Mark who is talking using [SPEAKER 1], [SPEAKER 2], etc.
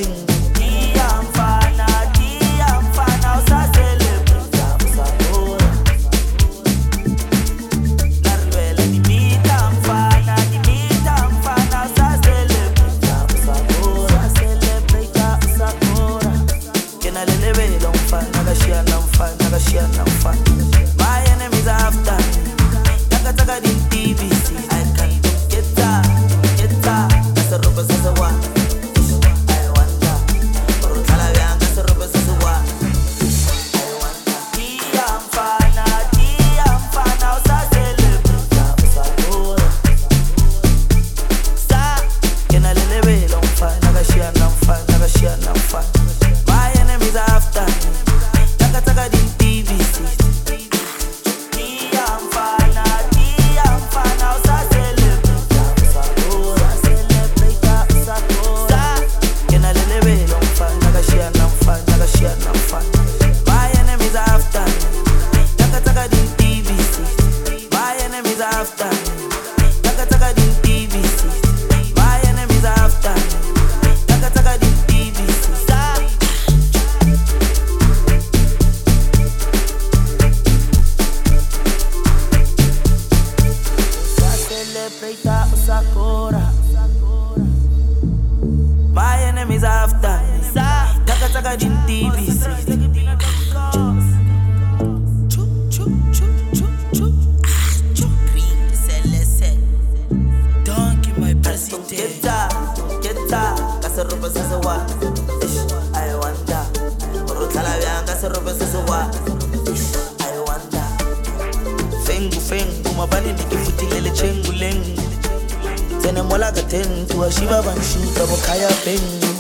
[SPEAKER 1] peng. Dia mfana usacelebrate usakora. Narwela dimita mfana usacelebrate usakora. Celebrate usakora. Kena lelebela mfana kashiana mfana. My enemies are after me. Taka di TVC. I can't get that. That's a rubber sasawa. I wonder. Orutala bianca sa rubber sasawa. I wonder. Dia mfana usa celebrate usakora. Sa kena lelebela mfana kashiana mfana. My enemies are after me. Taka di TVC. Dia mfana usa celebrate usakora. Celebrate usakora. Kena lelebela mfana kashiana mfana. My enemies are after me. Taka di TVC. My enemies are after me. Taka di TVC. My enemies are after me. Taka di TVC. Celebrate usakora. My enemies are after me. Taka di TVC. Geta, kasa roba sasawa. I wonder. Orutala bianca sa roba sasawa. I wonder. Fengu mabani nikifutile chengu lengu. Tene mola gaten tuwa shiba banshu tabo kaya pengu.